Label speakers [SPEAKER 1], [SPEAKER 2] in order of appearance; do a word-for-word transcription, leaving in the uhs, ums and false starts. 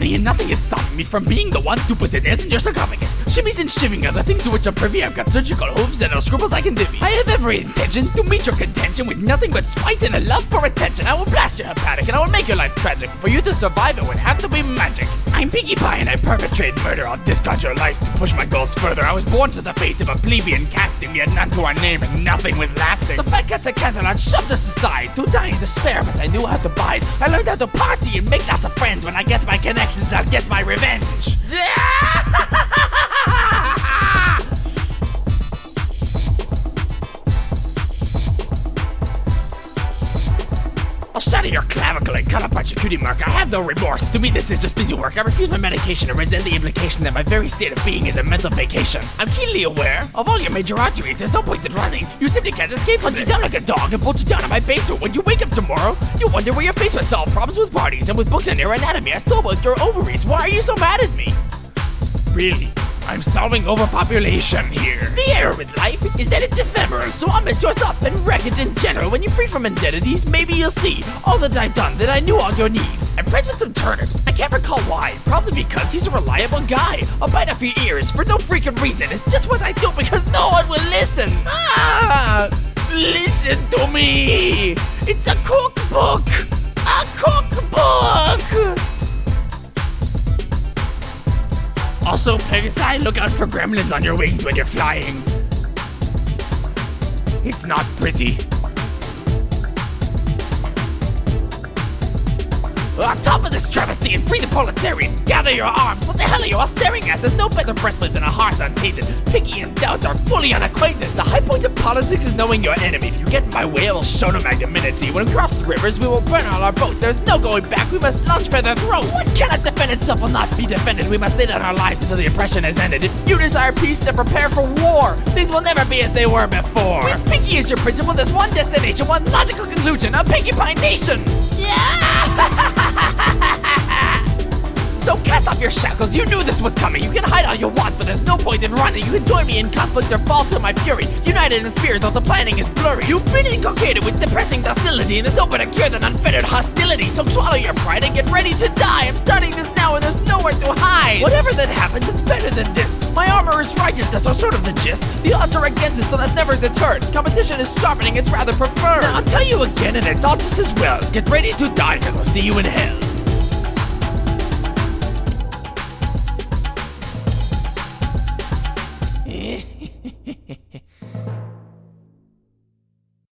[SPEAKER 1] money and nothing is stopping me from being the one to put the nails in your sarcophagus. Shimmies and shivving are the things to which I'm privy. I've got surgical hooves and no scruples I can divvy. I have every intention to meet your contention with nothing but spite and a love for attention. I will blast your hepatic and I will make your life tragic. For you to survive it would have to be magic. I'm Pinkie Pie and I perpetrate murder. I'll discard your life to push my goals further. I was born to the fate of a plebeian casting. We had none to our name and nothing was lasting. The fat cats at Canterlot shoved us aside. To die in despair, but I knew how to bide. I learned how to party and make lots of friends. When I get my connections, I'll get my revenge. I'll shatter your clavicle and cut apart your cutie mark. I have no remorse. To me, this is just busy work. I refuse my medication and resent the implication that my very state of being is a mental vacation. I'm keenly aware of all your major arteries. There's no point in running. You simply can't escape from this. Hunt you down like a dog and bolt you down in my basement. When you wake up tomorrow, you wonder where your face went. Solve problems with parties and with books on your anatomy. I stole both your ovaries. Why are you so mad at me? Really? I'm solving overpopulation here. The error with life is that it's ephemeral, so I'll mess yours up and wreck it in general. When you're free from indemnities, maybe you'll see all that I've done, that I knew all your needs. I'm friends with some turnips. I can't recall why. Probably because he's a reliable guy. I'll bite off your ears for no freaking reason. It's just what I do because no one will listen. Ah, listen to me. It's a cookbook. A cookbook. Also, Pegasi, look out for gremlins on your wings when you're flying. It's not pretty. On top of this travesty and free the proletariat, gather your arms. What the hell are you all staring at? There's no better breastplate than a heart untainted. Pinkie and Doubt are fully unacquainted. The high point of politics is knowing your enemy. If you get in my way, I will show no magnanimity. When we cross the rivers, we will burn all our boats. There's no going back, we must lunge for their throats. What cannot defend itself will not be defended. We must lay down our lives until the oppression is ended. If you desire peace, then prepare for war. Things will never be as they were before. With Pinkie as your principle, there's one destination, one logical conclusion, a Pinkie Pie nation. Yeah! So cast off your shackles, you knew this was coming. You can hide all you want, but there's no point in running. You can join me in conflict or fall to my fury. United in spirit, though the planning is blurry. You've been inculcated with depressing docility, and there's no better cure than unfettered hostility. So swallow your pride and get ready to die. I'm starting this now and there's nowhere to hide. Whatever that happens, it's better than this. My armor is righteousness, so sort of the gist. The odds are against us, so that's never deterred. Competition is sharpening, it's rather preferred. Now I'll tell you again, and it's all just as well. Get ready to die, cause I'll see you in hell. Hehehehe